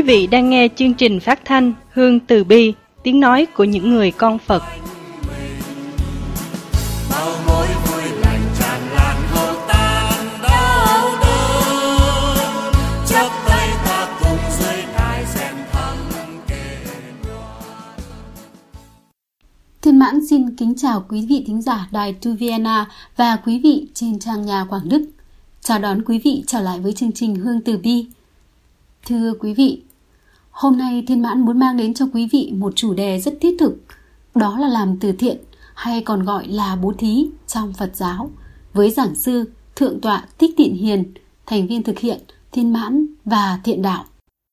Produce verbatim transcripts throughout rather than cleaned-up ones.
vị đang nghe chương trình phát thanh Hương Từ Bi, tiếng nói của những người con Phật. Bao mối vui lành tràn lan hầu tan đau đớn, chắp tay ta cùng dưới đài rèn thăng kề đoàn. Thiên Mãn xin kính chào quý vị thính giả đài Tu Vienna và quý vị trên trang nhà Quảng Đức. Chào đón quý vị trở lại với chương trình Hương Từ Bi. Thưa quý vị, hôm nay Thiên Mãn muốn mang đến cho quý vị một chủ đề rất thiết thực, đó là làm từ thiện hay còn gọi là bố thí trong Phật giáo, với giảng sư Thượng tọa Thích Thiện Hiền, thành viên thực hiện Thiên Mãn và Thiện Đạo.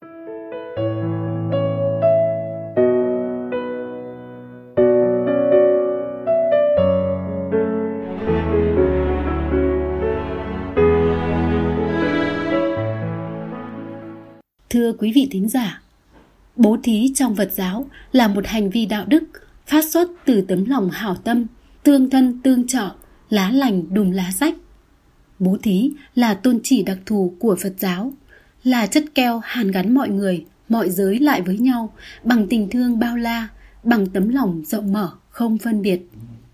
Thưa quý vị thính giả, bố thí trong Phật giáo là một hành vi đạo đức phát xuất từ tấm lòng hảo tâm, tương thân tương trợ, lá lành đùm lá rách. Bố thí là tôn chỉ đặc thù của Phật giáo, là chất keo hàn gắn mọi người, mọi giới lại với nhau bằng tình thương bao la, bằng tấm lòng rộng mở, không phân biệt.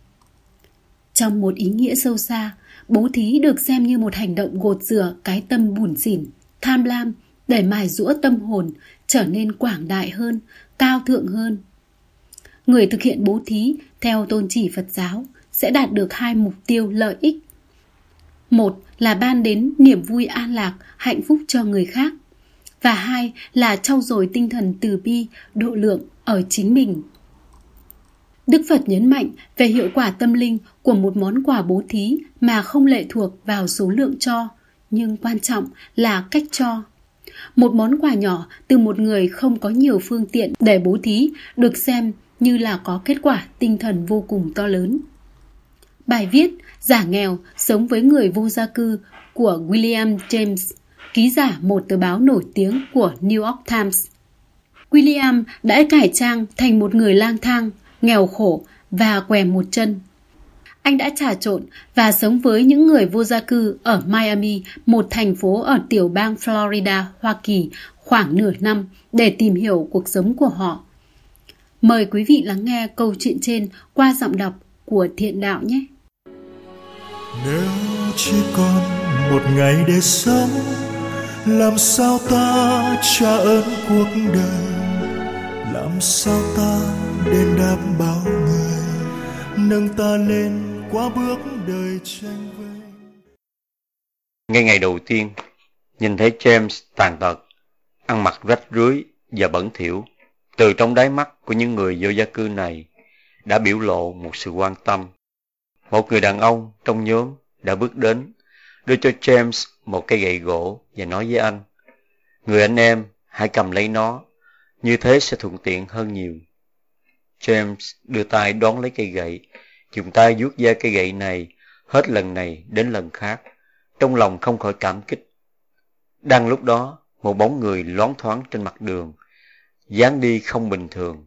Trong một ý nghĩa sâu xa, bố thí được xem như một hành động gột rửa cái tâm bủn xỉn, tham lam, để mài giũa tâm hồn trở nên quảng đại hơn, cao thượng hơn. Người thực hiện bố thí theo tôn chỉ Phật giáo sẽ đạt được hai mục tiêu lợi ích. Một là ban đến niềm vui an lạc, hạnh phúc cho người khác. Và hai là trau dồi tinh thần từ bi, độ lượng ở chính mình. Đức Phật nhấn mạnh về hiệu quả tâm linh của một món quà bố thí mà không lệ thuộc vào số lượng cho, nhưng quan trọng là cách cho. Một món quà nhỏ từ một người không có nhiều phương tiện để bố thí được xem như là có kết quả tinh thần vô cùng to lớn. Bài viết Giả nghèo sống với người vô gia cư của William James, ký giả một tờ báo nổi tiếng của New York Times. William đã cải trang thành một người lang thang, nghèo khổ và què một chân. Anh đã trà trộn và sống với những người vô gia cư ở Miami, một thành phố ở tiểu bang Florida, Hoa Kỳ, khoảng nửa năm để tìm hiểu cuộc sống của họ. Mời quý vị lắng nghe câu chuyện trên qua giọng đọc của Thiện Đạo nhé. Nếu chỉ còn một ngày để sống, làm sao ta trả ơn cuộc đời, làm sao ta đền đáp bao người, nâng ta lên qua bước đời tranh vinh. Ngay ngày đầu tiên, nhìn thấy James tàn tật, ăn mặc rách rưới và bẩn thỉu, từ trong đáy mắt của những người vô gia cư này đã biểu lộ một sự quan tâm. Một người đàn ông trong nhóm đã bước đến, đưa cho James một cây gậy gỗ và nói với anh: "Người anh em, hãy cầm lấy nó, như thế sẽ thuận tiện hơn nhiều." James đưa tay đón lấy cây gậy, dùng tay vuốt ve cây gậy này hết lần này đến lần khác, trong lòng không khỏi cảm kích. Đang lúc đó, một bóng người loáng thoáng trên mặt đường, dáng đi không bình thường.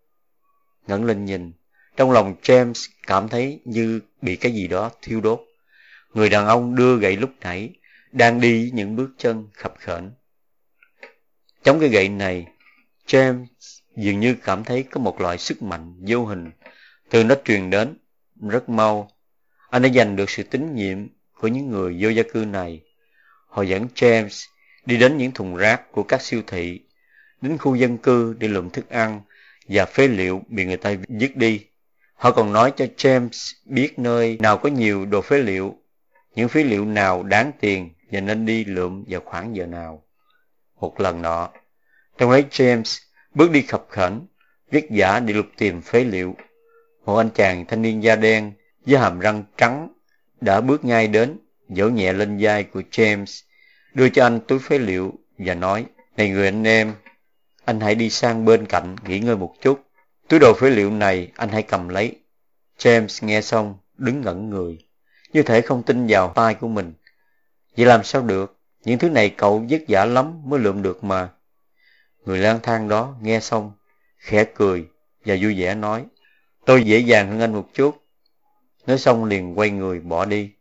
Ngẩng lên nhìn, trong lòng James cảm thấy như bị cái gì đó thiêu đốt. Người đàn ông đưa gậy lúc nãy đang đi với những bước chân khập khểnh. Chống cái gậy này, James dường như cảm thấy có một loại sức mạnh vô hình từ nó truyền đến. Rất mau, anh đã giành được sự tín nhiệm của những người vô gia cư này. Họ dẫn James đi đến những thùng rác của các siêu thị, đến khu dân cư để lượm thức ăn và phế liệu bị người ta vứt đi. Họ còn nói cho James biết nơi nào có nhiều đồ phế liệu, những phế liệu nào đáng tiền và nên đi lượm vào khoảng giờ nào. Một lần nọ, trong ấy James bước đi khập khểnh, vất vả đi lục tìm phế liệu. Một anh chàng thanh niên da đen với hàm răng trắng đã bước ngay đến, vỗ nhẹ lên vai của James, đưa cho anh túi phế liệu và nói: "Này người anh em, anh hãy đi sang bên cạnh nghỉ ngơi một chút. Túi đồ phế liệu này anh hãy cầm lấy." James nghe xong đứng ngẩn người, như thể không tin vào tai của mình. Vậy làm sao được? Những thứ này cậu vất vả lắm mới lượm được mà. Người lang thang đó nghe xong khẽ cười và vui vẻ nói: "Tôi dễ dàng hơn anh một chút." Nói xong liền quay người bỏ đi.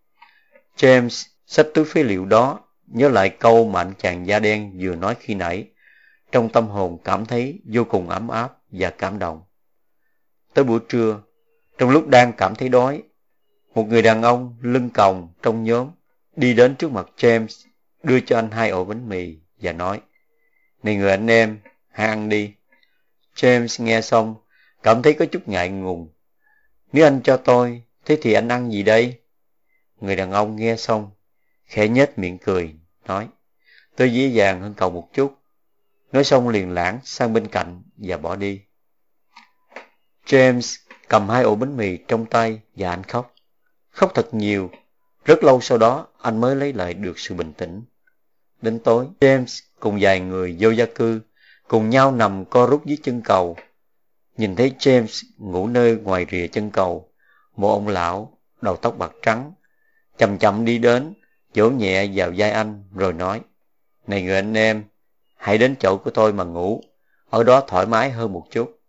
James xách túi phế liệu đó, nhớ lại câu mà anh chàng da đen vừa nói khi nãy. trong tâm hồn cảm thấy vô cùng ấm áp và cảm động. Tới buổi trưa, trong lúc đang cảm thấy đói, một người đàn ông lưng còng trong nhóm đi đến trước mặt James, đưa cho anh hai ổ bánh mì và nói: "Này người anh em, hãy ăn đi." James nghe xong, cảm thấy có chút ngại ngùng. "Nếu anh cho tôi, thế thì anh ăn gì đây?" Người đàn ông nghe xong, khẽ nhếch miệng cười, nói: "Tôi dễ dàng hơn cậu một chút." Nói xong liền lãng sang bên cạnh và bỏ đi. James cầm hai ổ bánh mì trong tay và anh khóc. Khóc thật nhiều. Rất lâu sau đó anh mới lấy lại được sự bình tĩnh. Đến tối, James cùng vài người vô gia cư cùng nhau nằm co rút dưới chân cầu. Nhìn thấy James ngủ nơi ngoài rìa chân cầu, một ông lão đầu tóc bạc trắng chậm chậm đi đến, vỗ nhẹ vào vai anh rồi nói: "Này người anh em, hãy đến chỗ của tôi mà ngủ, ở đó thoải mái hơn một chút."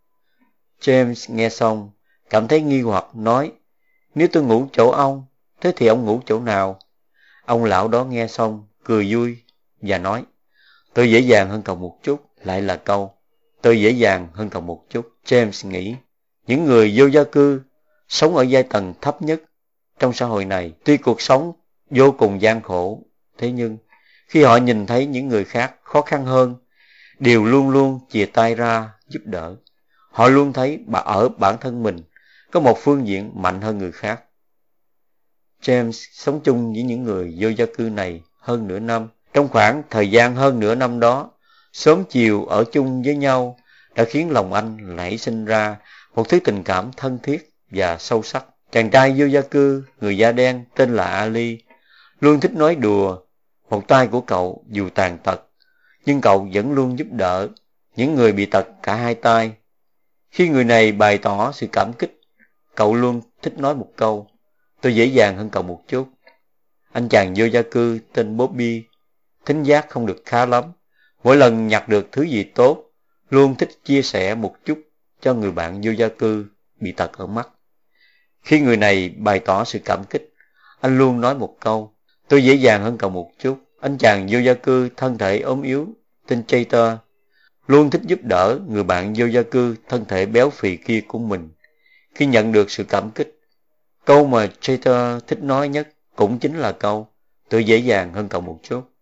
James nghe xong, cảm thấy nghi hoặc nói: "Nếu tôi ngủ chỗ ông, thế thì ông ngủ chỗ nào?" Ông lão đó nghe xong, cười vui và nói: "Tôi dễ dàng hơn cậu một chút." Lại là câu "tôi dễ dàng hơn cậu một chút." James nghĩ, những người vô gia cư sống ở giai tầng thấp nhất trong xã hội này, tuy cuộc sống vô cùng gian khổ, thế nhưng khi họ nhìn thấy những người khác khó khăn hơn, đều luôn luôn chìa tay ra giúp đỡ. Họ luôn thấy bà ở bản thân mình có một phương diện mạnh hơn người khác. James sống chung với những người vô gia cư này hơn nửa năm. Trong khoảng thời gian hơn nửa năm đó, sớm chiều ở chung với nhau đã khiến lòng anh nảy sinh ra một thứ tình cảm thân thiết và sâu sắc. Chàng trai vô gia cư người da đen tên là Ali luôn thích nói đùa. Một tay của cậu dù tàn tật, nhưng cậu vẫn luôn giúp đỡ những người bị tật cả hai tay. Khi người này bày tỏ sự cảm kích, cậu luôn thích nói một câu: "Tôi dễ dàng hơn cậu một chút." Anh chàng vô gia cư tên Bobby, thính giác không được khá lắm, mỗi lần nhặt được thứ gì tốt, luôn thích chia sẻ một chút cho người bạn vô gia cư bị tật ở mắt. Khi người này bày tỏ sự cảm kích, anh luôn nói một câu: "Tôi dễ dàng hơn cậu một chút." Anh chàng vô gia cư thân thể ốm yếu tên Chater luôn thích giúp đỡ người bạn vô gia cư thân thể béo phì kia của mình. Khi nhận được sự cảm kích, câu mà Chater thích nói nhất cũng chính là câu "tôi dễ dàng hơn cậu một chút."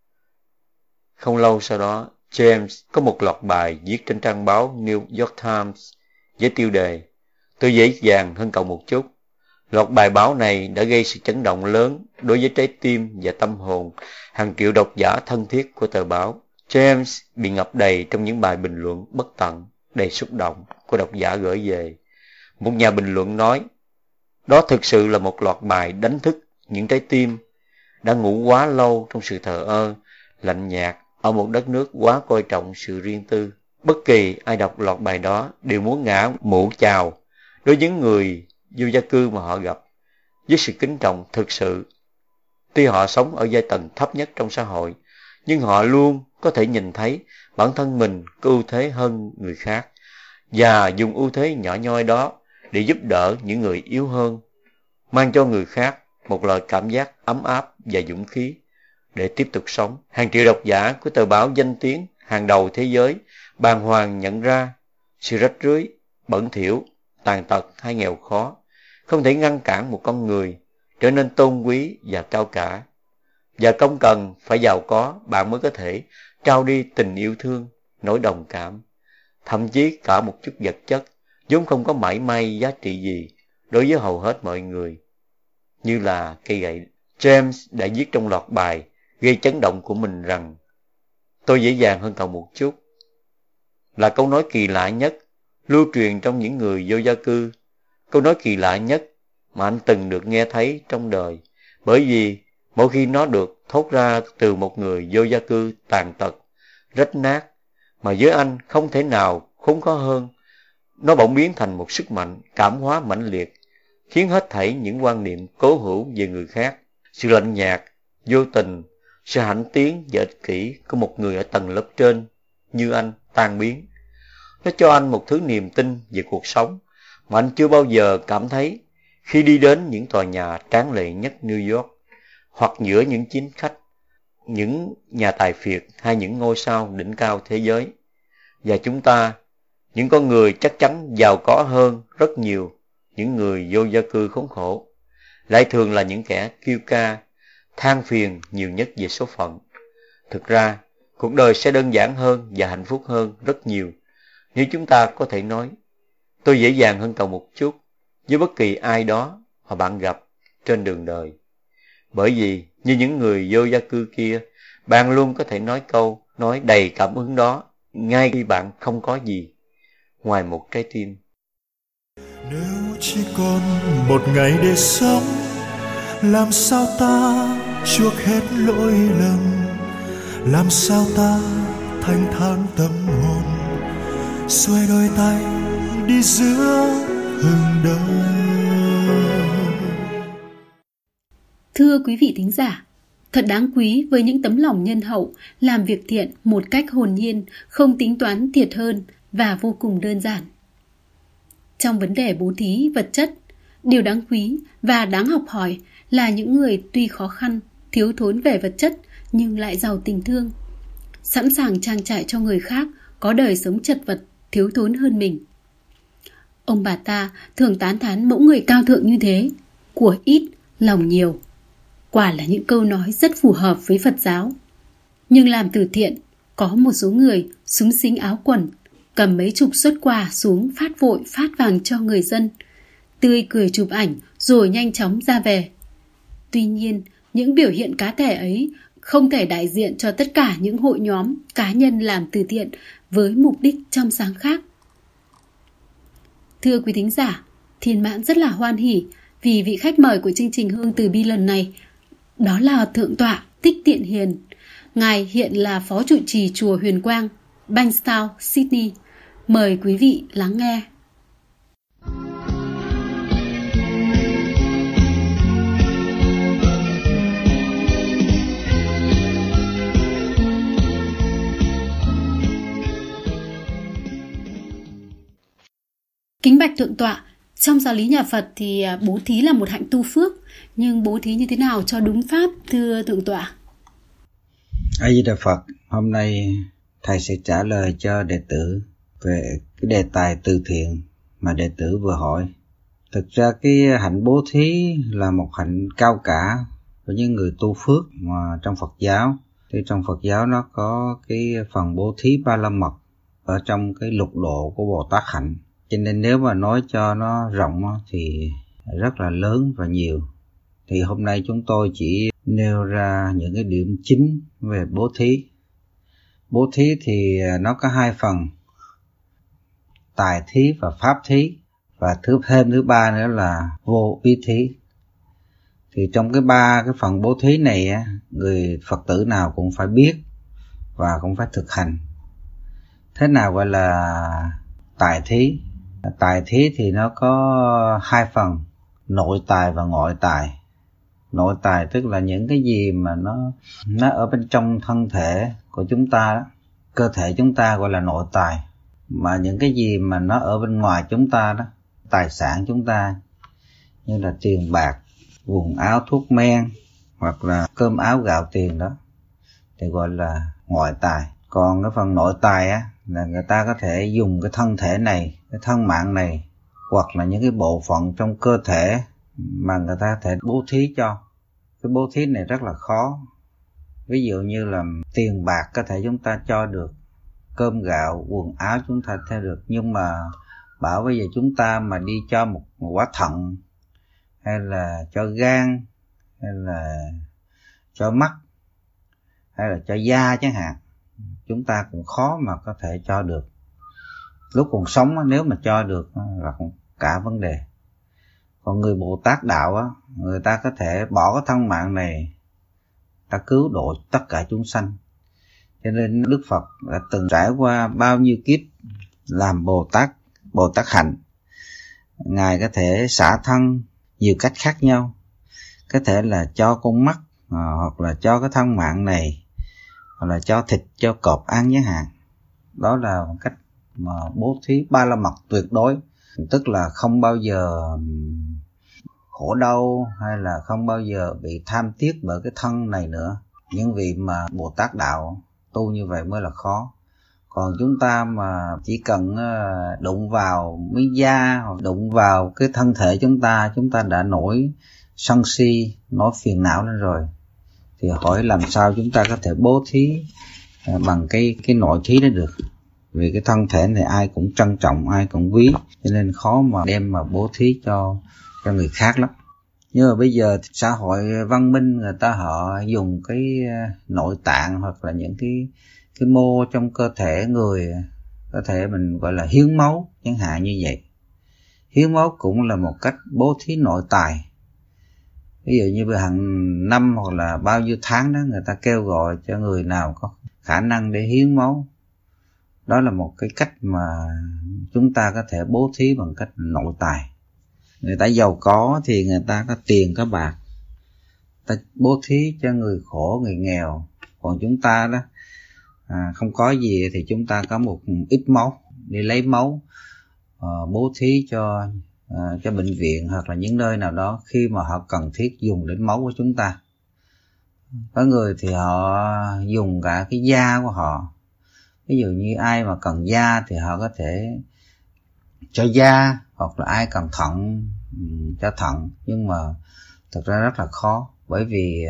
Không lâu sau đó, James có một loạt bài viết trên trang báo New York Times với tiêu đề "Tôi dễ dàng hơn cậu một chút." Loạt bài báo này đã gây sự chấn động lớn đối với trái tim và tâm hồn hàng triệu độc giả thân thiết của tờ báo. James bị ngập đầy trong những bài bình luận bất tận, đầy xúc động của độc giả gửi về. Một nhà bình luận nói, đó thực sự là một loạt bài đánh thức những trái tim đã ngủ quá lâu trong sự thờ ơ, lạnh nhạt ở một đất nước quá coi trọng sự riêng tư. Bất kỳ ai đọc loạt bài đó đều muốn ngã mũ chào đối với người vô gia cư mà họ gặp, với sự kính trọng thực sự. Tuy họ sống ở giai tầng thấp nhất trong xã hội, nhưng họ luôn có thể nhìn thấy bản thân mình có ưu thế hơn người khác, và dùng ưu thế nhỏ nhoi đó để giúp đỡ những người yếu hơn, mang cho người khác một loại cảm giác ấm áp và dũng khí để tiếp tục sống. Hàng triệu độc giả của tờ báo danh tiếng hàng đầu thế giới bàng hoàng nhận ra sự rách rưới, bẩn thỉu, tàn tật hay nghèo khó không thể ngăn cản một con người trở nên tôn quý và cao cả. Và không cần phải giàu có, bạn mới có thể trao đi tình yêu thương, nỗi đồng cảm, thậm chí cả một chút vật chất vốn không có mảy may giá trị gì đối với hầu hết mọi người, như là cây gậy. James đã viết trong loạt bài gây chấn động của mình rằng tôi dễ dàng hơn cậu một chút, là câu nói kỳ lạ nhất lưu truyền trong những người vô gia cư, câu nói kỳ lạ nhất mà anh từng được nghe thấy trong đời, bởi vì mỗi khi nó được thốt ra từ một người vô gia cư tàn tật, rách nát, mà với anh không thể nào khốn khó hơn, nó bỗng biến thành một sức mạnh cảm hóa mãnh liệt, khiến hết thảy những quan niệm cố hữu về người khác, sự lạnh nhạt, vô tình, sự hãnh tiến và ích kỷ của một người ở tầng lớp trên như anh tan biến. Nó cho anh một thứ niềm tin về cuộc sống mà anh chưa bao giờ cảm thấy khi đi đến những tòa nhà tráng lệ nhất New York, hoặc giữa những chính khách những nhà tài phiệt hay những ngôi sao đỉnh cao thế giới. Và chúng ta, những con người chắc chắn giàu có hơn rất nhiều những người vô gia cư khốn khổ, lại thường là những kẻ kêu ca, than phiền nhiều nhất về số phận. Thực ra, cuộc đời sẽ đơn giản hơn và hạnh phúc hơn rất nhiều nếu chúng ta có thể nói, tôi dễ dàng hơn cậu một chút với bất kỳ ai đó mà bạn gặp trên đường đời. Bởi vì như những người vô gia cư kia, bạn luôn có thể nói câu nói đầy cảm hứng đó ngay khi bạn không có gì ngoài một trái tim. Nếu chỉ còn một ngày để sống, làm sao ta chuộc hết lỗi lầm, làm sao ta thanh thản tâm hồn, xuôi đôi tay đi giữa hừng đông. Thưa quý vị thính giả, thật đáng quý với những tấm lòng nhân hậu làm việc thiện một cách hồn nhiên, không tính toán thiệt hơn và vô cùng đơn giản. Trong vấn đề bố thí vật chất, điều đáng quý và đáng học hỏi là những người tuy khó khăn, thiếu thốn về vật chất nhưng lại giàu tình thương, sẵn sàng trang trải cho người khác có đời sống chật vật, thiếu thốn hơn mình. Ông bà ta thường tán thán mẫu người cao thượng như thế, của ít, lòng nhiều. Quả là những câu nói rất phù hợp với Phật giáo. Nhưng làm từ thiện, có một số người xúm xính áo quần, cầm mấy chục suất quà xuống phát vội phát vàng cho người dân, tươi cười chụp ảnh rồi nhanh chóng ra về. Tuy nhiên, những biểu hiện cá thể ấy không thể đại diện cho tất cả những hội nhóm, cá nhân làm từ thiện với mục đích trong sáng khác. Thưa quý thính giả, Thiên Mãn rất là hoan hỉ vì vị khách mời của chương trình Hương Từ Bi lần này đó là Thượng tọa Thích Thiện Hiền. Ngài hiện là Phó Trụ trì Chùa Huyền Quang, Bankstown, Sydney. Mời quý vị lắng nghe. Kính bạch Thượng tọa, trong giáo lý nhà Phật thì bố thí là một hạnh tu phước, nhưng bố thí như thế nào cho đúng pháp, thưa Thượng tọa? A Di Đà Phật, hôm nay thầy sẽ trả lời cho đệ tử về cái đề tài từ thiện mà đệ tử vừa hỏi. Thực ra cái hạnh bố thí là một hạnh cao cả của những người tu phước mà trong Phật giáo. Thì trong Phật giáo nó có cái phần bố thí ba la mật ở trong cái lục độ của Bồ Tát hạnh. Cho nên nếu mà nói cho nó rộng thì rất là lớn và nhiều. Thì hôm nay chúng tôi chỉ nêu ra những cái điểm chính về bố thí. Bố thí thì nó có hai phần, tài thí và pháp thí. Và thứ thêm thứ ba nữa là vô úy thí. Thì trong cái ba cái phần bố thí này, người Phật tử nào cũng phải biết và cũng phải thực hành. Thế nào gọi là tài thí? Tài thí thì nó có hai phần, nội tài và ngoại tài. Nội tài tức là những cái gì mà nó nó ở bên trong thân thể của chúng ta đó, cơ thể chúng ta gọi là nội tài. Mà những cái gì mà nó ở bên ngoài chúng ta đó, tài sản chúng ta như là tiền bạc, quần áo, thuốc men hoặc là cơm áo gạo tiền đó thì gọi là ngoại tài. Còn cái phần nội tài á là người ta có thể dùng cái thân thể này, cái thân mạng này hoặc là những cái bộ phận trong cơ thể mà người ta có thể bố thí cho. Cái bố thí này rất là khó. Ví dụ như là tiền bạc có thể chúng ta cho được, cơm gạo, quần áo chúng ta theo được, nhưng mà bảo bây giờ chúng ta mà đi cho một, một quả thận hay là cho gan hay là cho mắt hay là cho da chẳng hạn, chúng ta cũng khó mà có thể cho được. Lúc còn sống nếu mà cho được là cả vấn đề. Còn người Bồ Tát đạo á, người ta có thể bỏ cái thân mạng này, ta cứu độ tất cả chúng sanh. Cho nên Đức Phật đã từng trải qua bao nhiêu kiếp làm Bồ Tát, Bồ Tát hạnh. Ngài có thể xả thân nhiều cách khác nhau. Có thể là cho con mắt, hoặc là cho cái thân mạng này, hoặc là cho thịt, cho cọp ăn chẳng hạn. Đó là một cách mà bố thí ba la mật tuyệt đối. Tức là không bao giờ khổ đau hay là không bao giờ bị tham tiếc bởi cái thân này nữa. những vị mà Bồ Tát đạo tu như vậy mới là khó. Còn chúng ta mà chỉ cần đụng vào miếng da hoặc đụng vào cái thân thể chúng ta, chúng ta đã nổi sân si, nổi phiền não lên rồi, thì hỏi làm sao chúng ta có thể bố thí bằng cái cái nội thí đó được. Vì cái thân thể này ai cũng trân trọng, ai cũng quý, cho nên khó mà đem mà bố thí cho cho người khác lắm. Nhưng mà bây giờ xã hội văn minh, người ta họ dùng cái nội tạng hoặc là những cái cái mô trong cơ thể người, có thể mình gọi là hiến máu chẳng hạn như vậy. Hiến máu cũng là một cách bố thí nội tài. Ví dụ như hàng năm hoặc là bao nhiêu tháng đó, người ta kêu gọi cho người nào có khả năng để hiến máu. Đó là một cái cách mà chúng ta có thể bố thí bằng cách nội tài. Người ta giàu có thì người ta có tiền có bạc, ta bố thí cho người khổ, người nghèo. Còn chúng ta đó à, không có gì thì chúng ta có một ít máu, đi lấy máu à, bố thí cho à, cho bệnh viện hoặc là những nơi nào đó khi mà họ cần thiết dùng đến máu của chúng ta. Có người thì họ dùng cả cái da của họ. Ví dụ như ai mà cần da thì họ có thể cho da, hoặc là ai cần thận cho thận. Nhưng mà thực ra rất là khó, bởi vì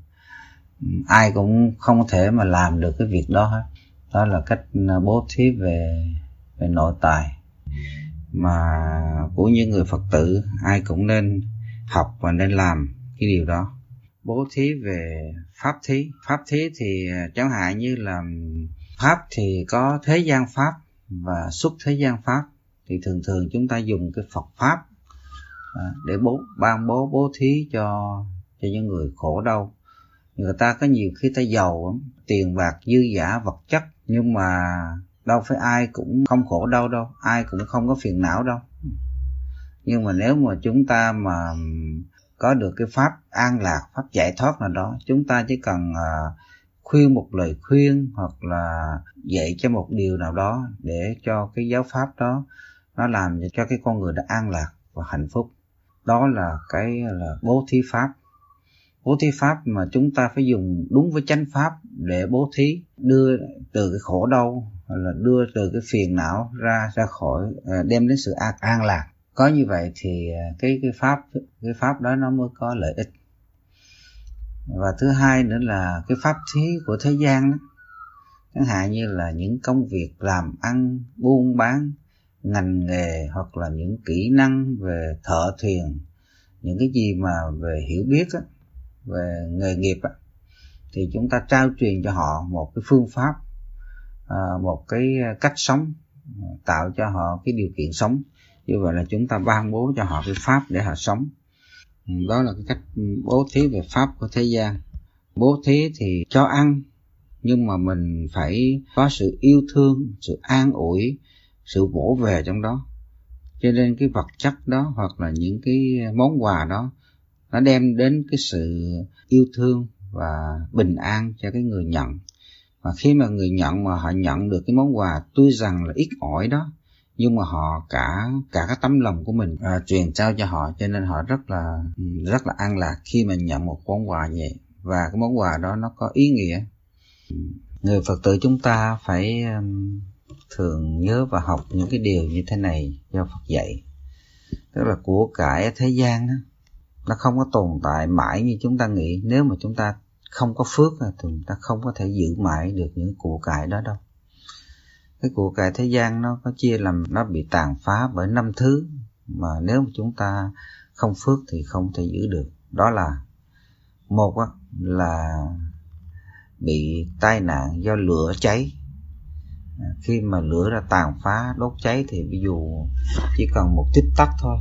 ai cũng không thể mà làm được cái việc đó hết. Đó là cách bố thí về về nội tài mà của những người Phật tử ai cũng nên học và nên làm cái điều đó. Bố thí về pháp thí. Pháp thí thì chẳng hạn như là pháp thì có thế gian pháp và xuất thế gian pháp. Thì thường thường chúng ta dùng cái Phật pháp để bố ban bố bố thí cho cho những người khổ đau. Người ta có nhiều khi ta giàu, tiền bạc dư dả vật chất, nhưng mà đâu phải ai cũng không khổ đau đâu, ai cũng không có phiền não đâu. Nhưng mà nếu mà chúng ta mà có được cái pháp an lạc, pháp giải thoát nào đó, chúng ta chỉ cần uh, khuyên một lời khuyên hoặc là dạy cho một điều nào đó để cho cái giáo pháp đó nó làm cho cái con người đã an lạc và hạnh phúc. Đó là cái là bố thí pháp. Bố thí pháp mà chúng ta phải dùng đúng với chánh pháp để bố thí, đưa từ cái khổ đau hoặc là đưa từ cái phiền não ra ra khỏi, đem đến sự an, an lạc. Có như vậy thì cái cái pháp cái pháp đó nó mới có lợi ích. Và thứ hai nữa là cái pháp thí của thế gian đó, chẳng hạn như là những công việc làm ăn, buôn bán, ngành nghề hoặc là những kỹ năng về thợ thuyền, những cái gì mà về hiểu biết á, về nghề nghiệp á, thì chúng ta trao truyền cho họ một cái phương pháp, à, một cái cách sống, tạo cho họ cái điều kiện sống. Như vậy là chúng ta ban bố cho họ cái pháp để họ sống. Đó là cái cách bố thí về pháp của thế gian. Bố thí thì cho ăn, nhưng mà mình phải có sự yêu thương, sự an ủi, sự vỗ về trong đó. Cho nên cái vật chất đó hoặc là những cái món quà đó nó đem đến cái sự yêu thương và bình an cho cái người nhận. Và khi mà người nhận mà họ nhận được cái món quà tuy rằng là ít ỏi đó, nhưng mà họ cả cả cái tấm lòng của mình à, truyền trao cho họ, cho nên họ rất là rất là an lạc khi mà nhận một món quà như vậy. Và cái món quà đó nó có ý nghĩa. Người Phật tử chúng ta phải um, thường nhớ và học những cái điều như thế này do Phật dạy. Tức là của cải ở thế gian đó, nó không có tồn tại mãi như chúng ta nghĩ. Nếu mà chúng ta không có phước thì chúng ta không có thể giữ mãi được những của cải đó đâu. Cái của cải thế gian nó có chia làm, nó bị tàn phá bởi năm thứ mà nếu mà chúng ta không phước thì không thể giữ được. Đó là một á, là bị tai nạn do lửa cháy. Khi mà lửa đã tàn phá đốt cháy thì ví dụ chỉ cần một tích tắc thôi,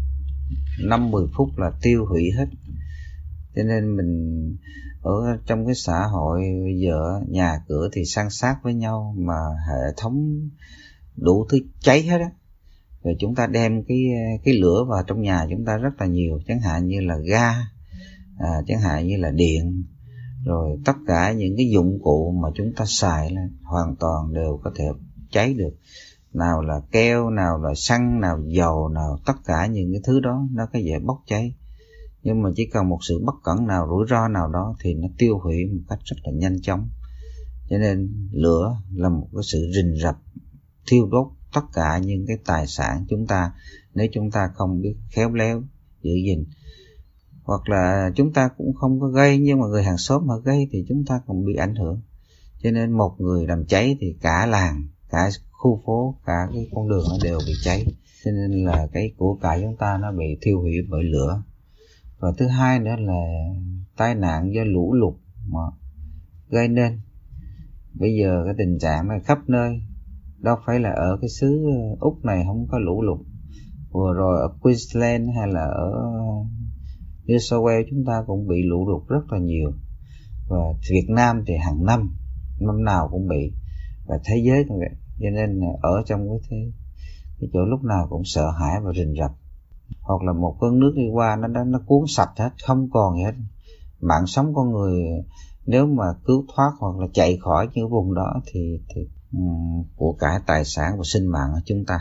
năm mười phút là tiêu hủy hết. Cho nên mình ở trong cái xã hội bây giờ nhà cửa thì san sát với nhau mà hệ thống đủ thứ cháy hết á. Rồi chúng ta đem cái cái lửa vào trong nhà chúng ta rất là nhiều, chẳng hạn như là ga, à, chẳng hạn như là điện, rồi tất cả những cái dụng cụ mà chúng ta xài là hoàn toàn đều có thể cháy được. Nào là keo, nào là xăng, nào dầu, nào tất cả những cái thứ đó nó có thể bốc cháy. Nhưng mà chỉ cần một sự bất cẩn nào, rủi ro nào đó thì nó tiêu hủy một cách rất là nhanh chóng. Cho nên lửa là một cái sự rình rập, thiêu đốt tất cả những cái tài sản chúng ta, nếu chúng ta không biết khéo léo giữ gìn. Hoặc là chúng ta cũng không có gây, nhưng mà người hàng xóm mà gây thì chúng ta còn bị ảnh hưởng. Cho nên một người làm cháy thì cả làng, cả khu phố, cả cái con đường nó đều bị cháy. Cho nên là cái của cải chúng ta nó bị thiêu hủy bởi lửa. Và thứ hai nữa là tai nạn do lũ lụt mà gây nên. Bây giờ cái tình trạng này khắp nơi, đâu phải là ở cái xứ Úc này không có lũ lụt. Vừa rồi ở Queensland hay là ở New South Wales chúng ta cũng bị lũ lụt rất là nhiều. Và Việt Nam thì hàng năm, năm nào cũng bị. Và thế giới cũng vậy. Cho nên ở trong cái, thế, cái chỗ lúc nào cũng sợ hãi và rình rập. Hoặc là một cơn nước đi qua nó, nó, nó cuốn sạch hết, không còn gì hết. Mạng sống con người nếu mà cứu thoát hoặc là chạy khỏi những vùng đó thì, thì um, của cải tài sản và sinh mạng của chúng ta.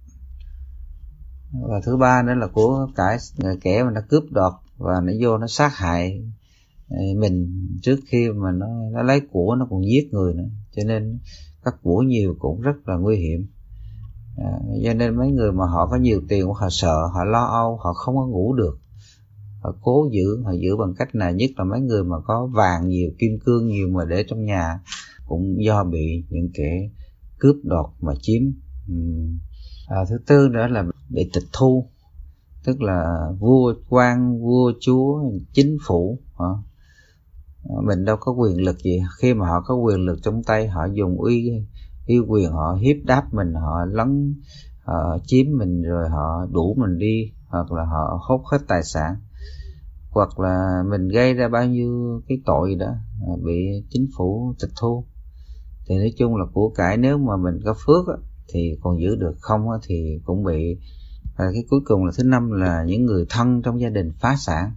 Và thứ ba nữa là của cải kẻ mà nó cướp đoạt và nó vô nó sát hại mình trước khi mà nó, nó lấy của, nó còn giết người nữa. Cho nên các của nhiều cũng rất là nguy hiểm. À, cho nên mấy người mà họ có nhiều tiền, họ sợ, họ lo âu, họ không có ngủ được, họ cố giữ, họ giữ bằng cách nào, nhất là mấy người mà có vàng nhiều, kim cương nhiều mà để trong nhà cũng do bị những kẻ cướp đoạt mà chiếm. À, thứ tư nữa là bị tịch thu, tức là vua quan, vua chúa, chính phủ à, mình đâu có quyền lực gì. Khi mà họ có quyền lực trong tay, họ dùng uy uy quyền, họ hiếp đáp mình, họ lấn, họ chiếm mình, rồi họ đuổi mình đi, hoặc là họ hốt hết tài sản, hoặc là mình gây ra bao nhiêu cái tội đó bị chính phủ tịch thu. Thì nói chung là của cải nếu mà mình có phước á, thì còn giữ được, không á, thì cũng bị. Và cái cuối cùng là thứ năm là những người thân trong gia đình phá sản.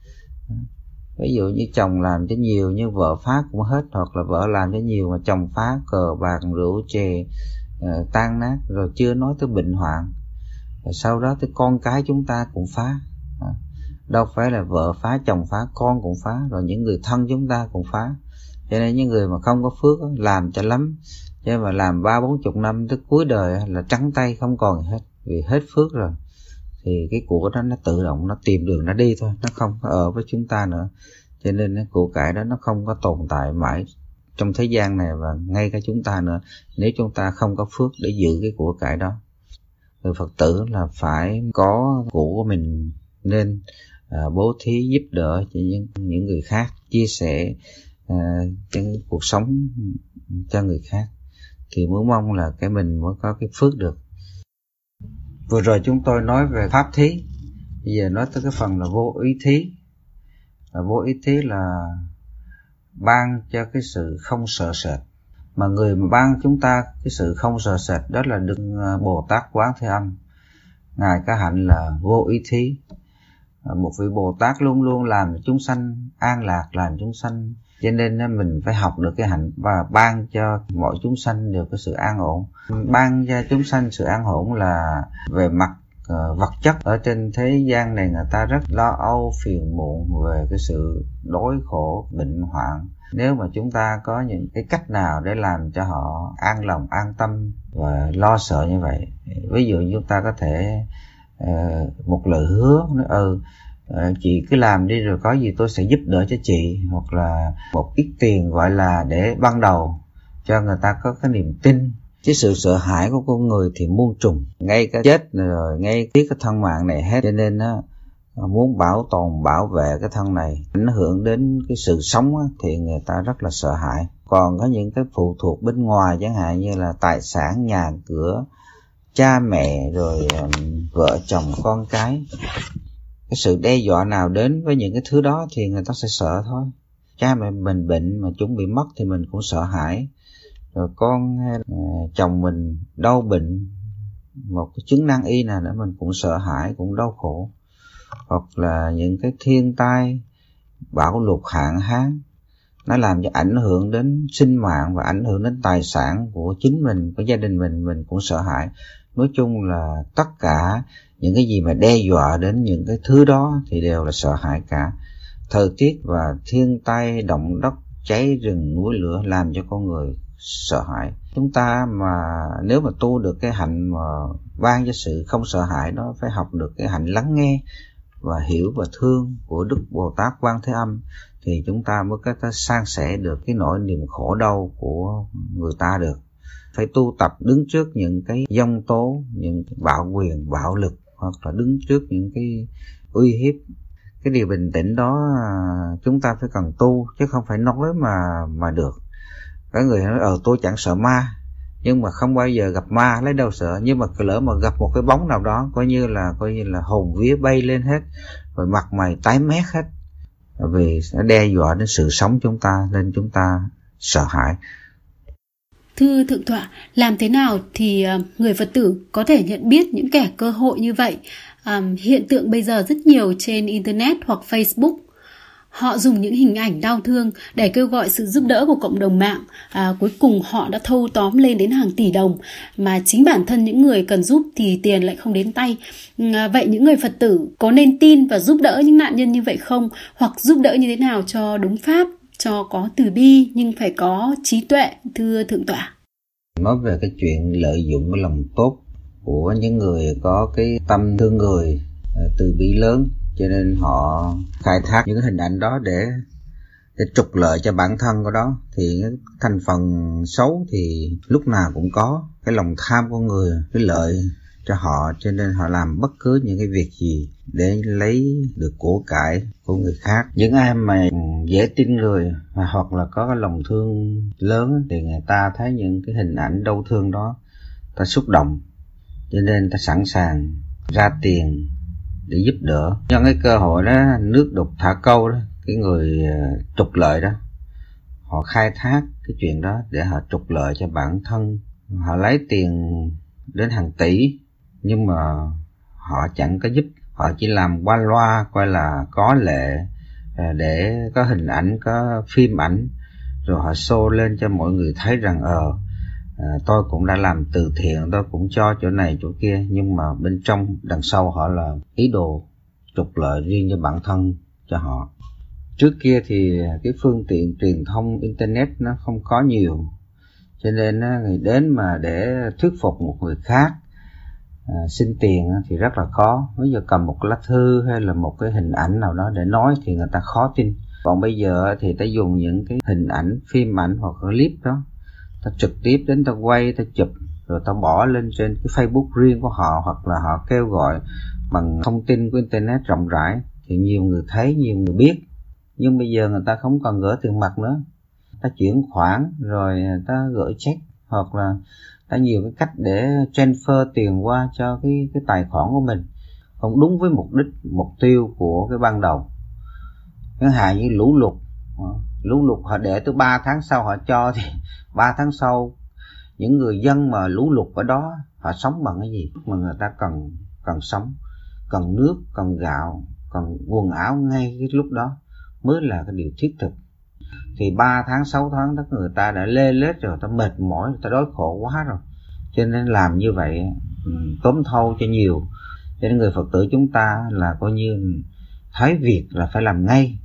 Ví dụ như chồng làm cho nhiều nhưng vợ phá cũng hết, hoặc là vợ làm cho nhiều mà chồng phá, cờ bạc, rượu chè, uh, tan nát, rồi chưa nói tới bệnh hoạn. Rồi sau đó tới con cái chúng ta cũng phá. À, đâu phải là vợ phá, chồng phá, con cũng phá, rồi những người thân chúng ta cũng phá. Cho nên những người mà không có phước đó, làm cho lắm, nhưng mà làm ba bốn chục năm tới cuối đời là trắng tay không còn hết, vì hết phước rồi. Thì cái của đó nó tự động nó tìm đường nó đi thôi, nó không có ở với chúng ta nữa. Cho nên cái của cải đó nó không có tồn tại mãi trong thế gian này và ngay cả chúng ta nữa, nếu chúng ta không có phước để giữ cái của cải đó. Người Phật tử là phải có của mình nên à, bố thí giúp đỡ cho những, những người khác, chia sẻ à, cái cuộc sống cho người khác, thì mới mong là cái mình mới có cái phước được. Vừa rồi chúng tôi nói về pháp thí, bây giờ nói tới cái phần là vô ý thí. Và vô ý thí là ban cho cái sự không sợ sệt. Mà người mà ban chúng ta cái sự không sợ sệt đó là Đức Bồ Tát Quán Thế Âm. Ngài có hạnh là vô ý thí. Một vị Bồ Tát luôn luôn làm chúng sanh an lạc, làm chúng sanh. Cho nên mình phải học được cái hạnh và ban cho mọi chúng sanh được cái sự an ổn. Ban cho chúng sanh sự an ổn là về mặt uh, vật chất. Ở trên thế gian này người ta rất lo âu, phiền muộn về cái sự đói khổ, bệnh hoạn. Nếu mà chúng ta có những cái cách nào để làm cho họ an lòng, an tâm và lo sợ như vậy. Ví dụ như chúng ta có thể uh, một lời hứa, nói ừ uh, chị cứ làm đi rồi có gì tôi sẽ giúp đỡ cho chị. Hoặc là một ít tiền gọi là để ban đầu cho người ta có cái niềm tin. Chứ sự sợ hãi của con người thì muôn trùng, ngay cái chết rồi, ngay tiếc cái thân mạng này hết. Cho nên á, muốn bảo tồn, bảo vệ cái thân này, ảnh hưởng đến cái sự sống á, thì người ta rất là sợ hãi. Còn có những cái phụ thuộc bên ngoài, chẳng hạn như là tài sản, nhà cửa, cha mẹ, rồi um, vợ chồng, con cái. Cái sự đe dọa nào đến với những cái thứ đó thì người ta sẽ sợ thôi. Cha mẹ mình bệnh mà chúng bị mất thì mình cũng sợ hãi. Rồi con hay là chồng mình đau bệnh, một cái chứng nan y nào nữa mình cũng sợ hãi, cũng đau khổ. Hoặc là những cái thiên tai, bão lụt, hạn hán, nó làm cho ảnh hưởng đến sinh mạng và ảnh hưởng đến tài sản của chính mình, của gia đình mình, mình cũng sợ hãi. Nói chung là tất cả những cái gì mà đe dọa đến những cái thứ đó thì đều là sợ hãi cả. Thời tiết và thiên tai, động đất, cháy rừng, núi lửa làm cho con người sợ hãi. Chúng ta mà nếu mà tu được cái hạnh mà ban cho sự không sợ hãi đó, phải học được cái hạnh lắng nghe và hiểu và thương của Đức Bồ Tát Quan Thế Âm, thì chúng ta mới có thể san sẻ được cái nỗi niềm khổ đau của người ta được. Phải tu tập đứng trước những cái giông tố, những cái bạo quyền, bạo lực, hoặc là đứng trước những cái uy hiếp. Cái điều bình tĩnh đó chúng ta phải cần tu, chứ không phải nói mà mà được. Cái người nói ờ tôi chẳng sợ ma, nhưng mà không bao giờ gặp ma lấy đâu sợ. Nhưng mà lỡ mà gặp một cái bóng nào đó, coi như là coi như là hồn vía bay lên hết, rồi mặt mày tái mét hết, vì nó đe dọa đến sự sống chúng ta, nên chúng ta sợ hãi. Thưa Thượng tọa, làm thế nào thì người Phật tử có thể nhận biết những kẻ cơ hội như vậy? À, hiện tượng bây giờ rất nhiều trên Internet hoặc Facebook. Họ dùng những hình ảnh đau thương để kêu gọi sự giúp đỡ của cộng đồng mạng. À, cuối cùng họ đã thâu tóm lên đến hàng tỷ đồng, mà chính bản thân những người cần giúp thì tiền lại không đến tay. À, vậy những người Phật tử có nên tin và giúp đỡ những nạn nhân như vậy không? Hoặc giúp đỡ như thế nào cho đúng pháp, cho có từ bi nhưng phải có trí tuệ, thưa Thượng tọa? Nói về cái chuyện lợi dụng cái lòng tốt của những người có cái tâm thương người, từ bi lớn, cho nên họ khai thác những cái hình ảnh đó để để trục lợi cho bản thân của đó, thì cái thành phần xấu thì lúc nào cũng có. Cái lòng tham của người, cái lợi cho họ, cho nên họ làm bất cứ những cái việc gì để lấy được của cải của người khác. Những ai mà dễ tin người hoặc là có cái lòng thương lớn thì người ta thấy những cái hình ảnh đau thương đó, ta xúc động, cho nên ta sẵn sàng ra tiền để giúp đỡ. Nhân cái cơ hội đó, nước đục thả câu đó, cái người trục lợi đó, họ khai thác cái chuyện đó để họ trục lợi cho bản thân. Họ lấy tiền đến hàng tỷ, nhưng mà họ chẳng có giúp, họ chỉ làm qua loa, coi là có lệ, để có hình ảnh, có phim ảnh, rồi họ show lên cho mọi người thấy rằng ờ à, tôi cũng đã làm từ thiện, tôi cũng cho chỗ này chỗ kia, nhưng mà bên trong đằng sau họ là ý đồ trục lợi riêng cho bản thân cho họ. Trước kia thì cái phương tiện truyền thông internet nó không có nhiều, cho nên người đến mà để thuyết phục một người khác à, xin tiền thì rất là khó. Bây giờ cầm một lá thư hay là một cái hình ảnh nào đó để nói thì người ta khó tin. Còn bây giờ thì ta dùng những cái hình ảnh, phim ảnh hoặc clip đó, ta trực tiếp đến ta quay, ta chụp, rồi ta bỏ lên trên cái Facebook riêng của họ, hoặc là họ kêu gọi bằng thông tin của internet rộng rãi, thì nhiều người thấy, nhiều người biết. Nhưng bây giờ người ta không còn gửi tiền mặt nữa, ta chuyển khoản rồi ta gửi check, hoặc là ta nhiều cái cách để transfer tiền qua cho cái cái tài khoản của mình, không đúng với mục đích, mục tiêu của cái ban đầu. Chẳng hạn như lũ lụt, lũ lụt họ để tới ba tháng sau họ cho, thì ba tháng sau những người dân mà lũ lụt ở đó họ sống bằng cái gì mà người ta cần cần sống, cần nước, cần gạo, cần quần áo ngay cái lúc đó mới là cái điều thiết thực. Thì ba tháng, sáu tháng đó người ta đã lê lết rồi, ta mệt mỏi, ta đói khổ quá rồi, cho nên làm như vậy tốn thâu cho nhiều. Cho nên người Phật tử chúng ta là coi như thấy việc là phải làm ngay,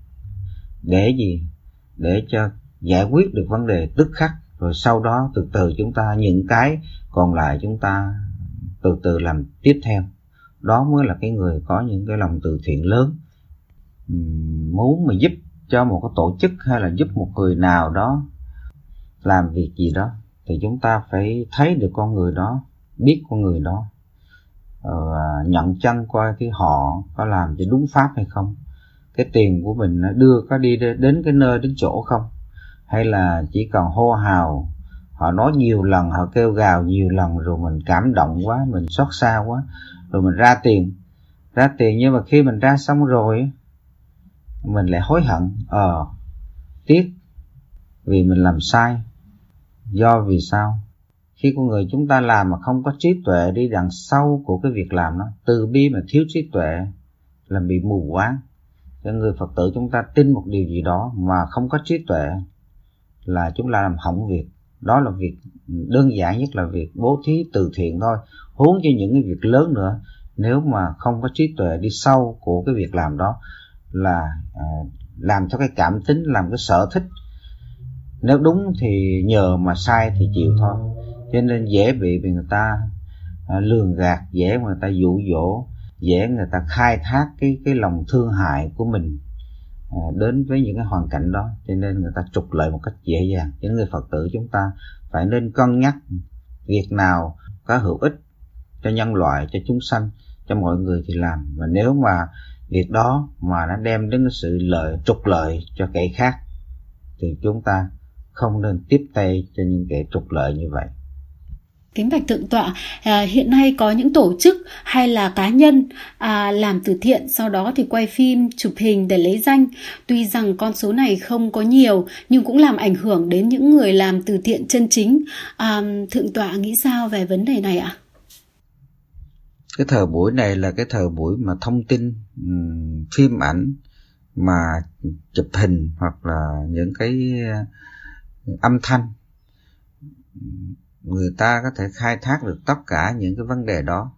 để gì? Để cho giải quyết được vấn đề tức khắc, rồi sau đó từ từ chúng ta những cái còn lại chúng ta từ từ làm tiếp theo. Đó mới là cái người có những cái lòng từ thiện lớn. Uhm, muốn mà giúp cho một cái tổ chức hay là giúp một người nào đó làm việc gì đó, thì chúng ta phải thấy được con người đó, biết con người đó, và nhận chân coi cái họ có làm cho đúng pháp hay không, cái tiền của mình đưa có đi đến cái nơi đến chỗ không, hay là chỉ cần hô hào, họ nói nhiều lần, họ kêu gào nhiều lần rồi mình cảm động quá, mình xót xa quá, rồi mình ra tiền ra tiền nhưng mà khi mình ra xong rồi mình lại hối hận, ờ tiếc vì mình làm sai. Do vì sao? Khi con người chúng ta làm mà không có trí tuệ đi đằng sau của cái việc làm đó, từ bi mà thiếu trí tuệ là bị mù quáng. Cho người Phật tử chúng ta tin một điều gì đó mà không có trí tuệ là chúng ta làm hỏng việc. Đó là việc đơn giản nhất là việc bố thí từ thiện thôi, huống cho những cái việc lớn nữa. Nếu mà không có trí tuệ đi sâu của cái việc làm đó là à, làm theo cái cảm tính, làm cái sở thích. Nếu đúng thì nhờ, mà sai thì chịu thôi. Cho nên dễ bị người ta à, lường gạt, dễ người ta dụ dỗ, dễ người ta khai thác cái cái lòng thương hại của mình à, đến với những cái hoàn cảnh đó. Cho nên người ta trục lợi một cách dễ dàng. Những người Phật tử chúng ta phải nên cân nhắc việc nào có hữu ích cho nhân loại, cho chúng sanh, cho mọi người thì làm. Và nếu mà việc đó mà nó đem đến cái sự lợi, trục lợi cho kẻ khác thì chúng ta không nên tiếp tay cho những kẻ trục lợi như vậy. Kính bạch thượng tọa, à, hiện nay có những tổ chức hay là cá nhân à, làm từ thiện, sau đó thì quay phim, chụp hình để lấy danh. Tuy rằng con số này không có nhiều, nhưng cũng làm ảnh hưởng đến những người làm từ thiện chân chính. À, thượng tọa nghĩ sao về vấn đề này ạ? Cái thời buổi này là cái thời buổi mà thông tin, um, phim ảnh mà chụp hình hoặc là những cái uh, âm thanh, người ta có thể khai thác được tất cả những cái vấn đề đó.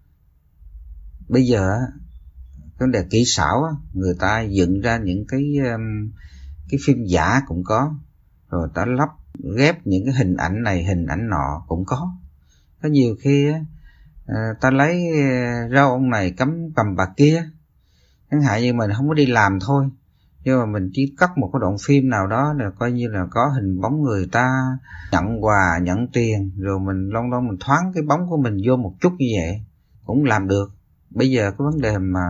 Bây giờ cái vấn đề kỹ xảo, người ta dựng ra những cái um, cái phim giả cũng có, rồi ta lắp ghép những cái hình ảnh này hình ảnh nọ cũng có. Có nhiều khi À, ta lấy rau ông này cắm cầm bà kia, chẳng hạn như mình không có đi làm thôi, nhưng mà mình chỉ cắt một cái đoạn phim nào đó là coi như là có hình bóng người ta nhận quà, nhận tiền, rồi mình long long mình thoáng cái bóng của mình vô một chút như vậy cũng làm được. Bây giờ cái vấn đề mà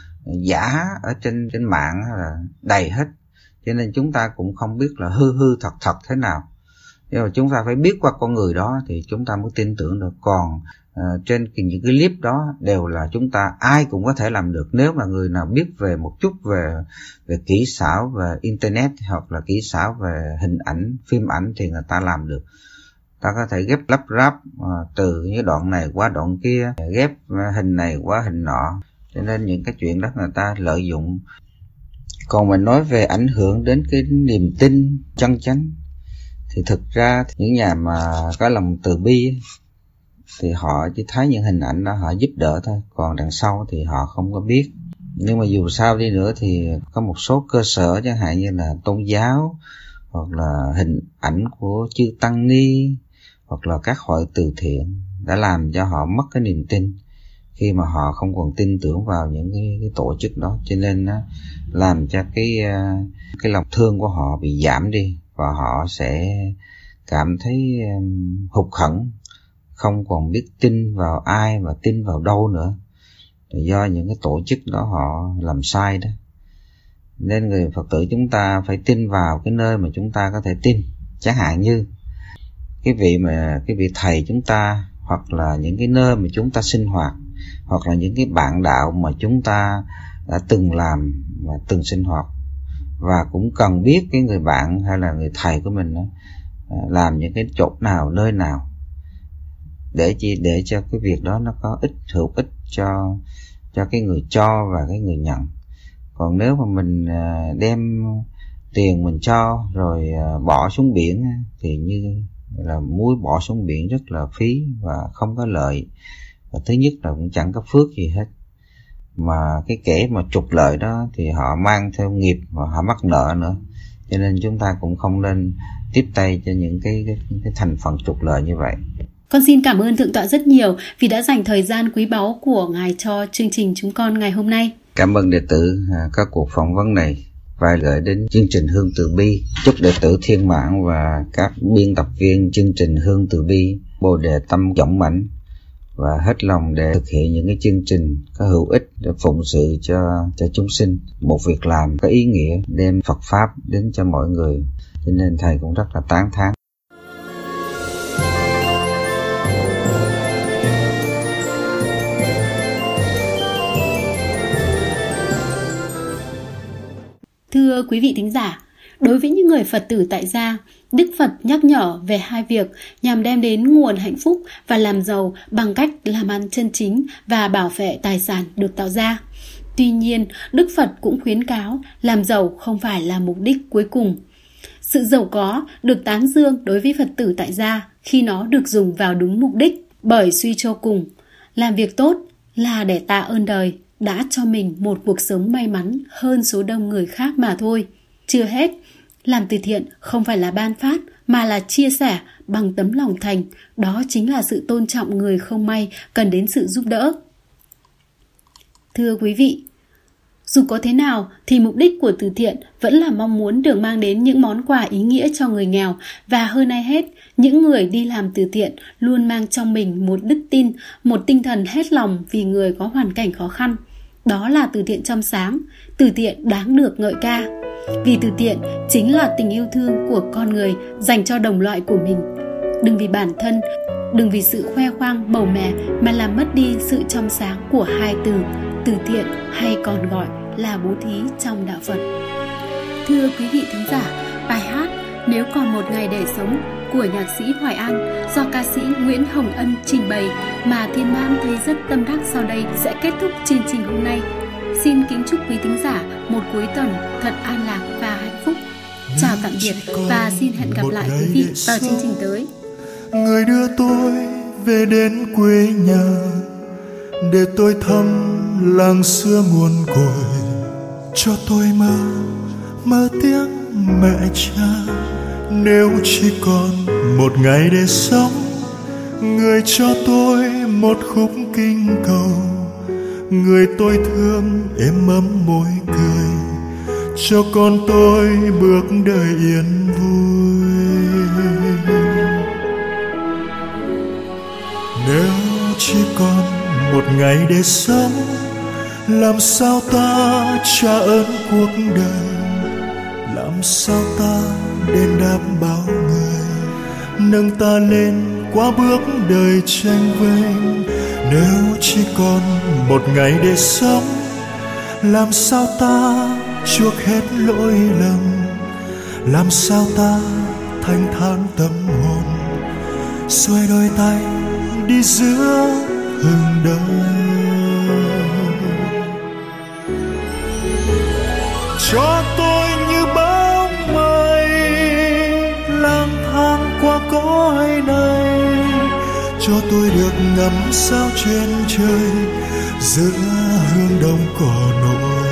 giả ở trên trên mạng là đầy hết, cho nên chúng ta cũng không biết là hư hư thật thật thế nào. Nhưng mà chúng ta phải biết qua con người đó thì chúng ta mới tin tưởng được. Còn Uh, trên những cái clip đó đều là chúng ta ai cũng có thể làm được. Nếu mà người nào biết về một chút về về kỹ xảo về internet hoặc là kỹ xảo về hình ảnh, phim ảnh thì người ta làm được. Ta có thể ghép lắp ráp uh, từ những đoạn này qua đoạn kia, ghép hình này qua hình nọ. Cho nên những cái chuyện đó người ta lợi dụng. Còn mình nói về ảnh hưởng đến cái niềm tin chân chánh thì thực ra những nhà mà có lòng từ bi thì họ chỉ thấy những hình ảnh đó họ giúp đỡ thôi, còn đằng sau thì họ không có biết. Nhưng mà dù sao đi nữa thì có một số cơ sở chẳng hạn như là tôn giáo hoặc là hình ảnh của chư tăng ni hoặc là các hội từ thiện đã làm cho họ mất cái niềm tin khi mà họ không còn tin tưởng vào những cái, cái tổ chức đó. Cho nên nó làm cho cái cái lòng thương của họ bị giảm đi và họ sẽ cảm thấy hụt hẫng, không còn biết tin vào ai và tin vào đâu nữa, do những cái tổ chức đó họ làm sai đó. Nên người Phật tử chúng ta phải tin vào cái nơi mà chúng ta có thể tin. Chẳng hạn như cái vị mà cái vị thầy chúng ta, hoặc là những cái nơi mà chúng ta sinh hoạt, hoặc là những cái bạn đạo mà chúng ta đã từng làm và từng sinh hoạt, và cũng cần biết cái người bạn hay là người thầy của mình đó, làm những cái chỗ nào, nơi nào, để chi để cho cái việc đó nó có ích, hữu ích cho cho cái người cho và cái người nhận. Còn nếu mà mình đem tiền mình cho rồi bỏ xuống biển thì như là muối bỏ xuống biển, rất là phí và không có lợi. Và thứ nhất là cũng chẳng có phước gì hết, mà cái kẻ mà trục lợi đó thì họ mang theo nghiệp và họ mắc nợ nữa. Cho nên chúng ta cũng không nên tiếp tay cho những cái, cái, cái thành phần trục lợi như vậy. Con xin cảm ơn Thượng tọa rất nhiều vì đã dành thời gian quý báu của Ngài cho chương trình chúng con ngày hôm nay. Cảm ơn đệ tử các cuộc phỏng vấn này và gửi đến chương trình Hương Từ Bi. Chúc đệ tử Thiên Mãn và các biên tập viên chương trình Hương Từ Bi bồ đề tâm dũng mãnh và hết lòng để thực hiện những cái chương trình có hữu ích để phụng sự cho cho chúng sinh, một việc làm có ý nghĩa đem Phật pháp đến cho mọi người. Cho nên thầy cũng rất là tán thán. Thưa quý vị thính giả, đối với những người Phật tử tại gia, Đức Phật nhắc nhở về hai việc nhằm đem đến nguồn hạnh phúc và làm giàu bằng cách làm ăn chân chính và bảo vệ tài sản được tạo ra. Tuy nhiên, Đức Phật cũng khuyến cáo làm giàu không phải là mục đích cuối cùng. Sự giàu có được tán dương đối với Phật tử tại gia khi nó được dùng vào đúng mục đích, bởi suy cho cùng, làm việc tốt là để tạ ơn đời đã cho mình một cuộc sống may mắn hơn số đông người khác mà thôi. Chưa hết, làm từ thiện không phải là ban phát mà là chia sẻ bằng tấm lòng thành, đó chính là sự tôn trọng người không may cần đến sự giúp đỡ. Thưa quý vị, dù có thế nào thì mục đích của từ thiện vẫn là mong muốn được mang đến những món quà ý nghĩa cho người nghèo, và hơn ai hết, những người đi làm từ thiện luôn mang trong mình một đức tin, một tinh thần hết lòng vì người có hoàn cảnh khó khăn. Đó là từ thiện trong sáng, từ thiện đáng được ngợi ca. Vì từ thiện chính là tình yêu thương của con người dành cho đồng loại của mình. Đừng vì bản thân, đừng vì sự khoe khoang bầu mè mà làm mất đi sự trong sáng của hai từ từ thiện, hay còn gọi là bố thí trong đạo Phật. Thưa quý vị thính giả, bài hát Nếu còn một ngày để sống của nhạc sĩ Hoài An do ca sĩ Nguyễn Hồng Ân trình bày mà Thiên Mãn thấy rất tâm đắc sau đây sẽ kết thúc chương trình hôm nay. Xin kính chúc quý thính giả một cuối tuần thật an lạc và hạnh phúc. Chào tạm biệt và xin hẹn gặp lại quý vị vào chương trình tới. Người đưa tôi về đến quê nhà để tôi thăm làng xưa nguồn cội, cho tôi mơ mơ tiếng mẹ cha. Nếu chỉ còn một ngày để sống, người cho tôi một khúc kinh cầu, người tôi thương êm ấm môi cười, cho con tôi bước đời yên vui. Nếu chỉ còn một ngày để sống, làm sao ta trả ơn cuộc đời, làm sao ta đền đáp bao người, nâng ta lên qua bước đời tranh vênh. Nếu chỉ còn một ngày để sống, làm sao ta chuộc hết lỗi lầm, làm sao ta thanh thản tâm hồn, xuôi đôi tay đi giữa hừng đông. Cho tôi như bóng mây lang thang qua cõi này, cho tôi được ngắm sao trên trời giữa hương đông cỏ nổi.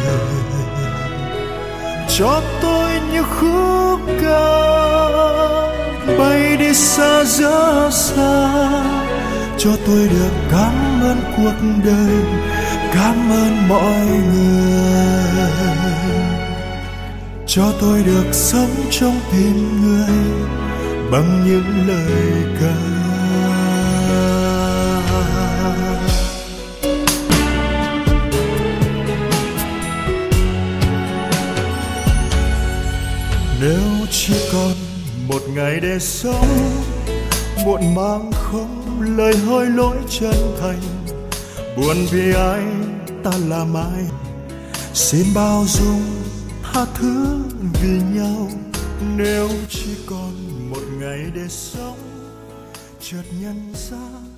Cho tôi như khúc ca bay đi xa rất xa, cho tôi được cảm ơn cuộc đời, cảm ơn mọi người, cho tôi được sống trong tim người bằng những lời ca. Nếu chỉ còn một ngày để sống, muộn màng không lời hối lỗi chân thành, buồn vì ai ta làm ai, xin bao dung tha thứ vì nhau. Nếu chỉ còn một ngày để sống, chợt nhận ra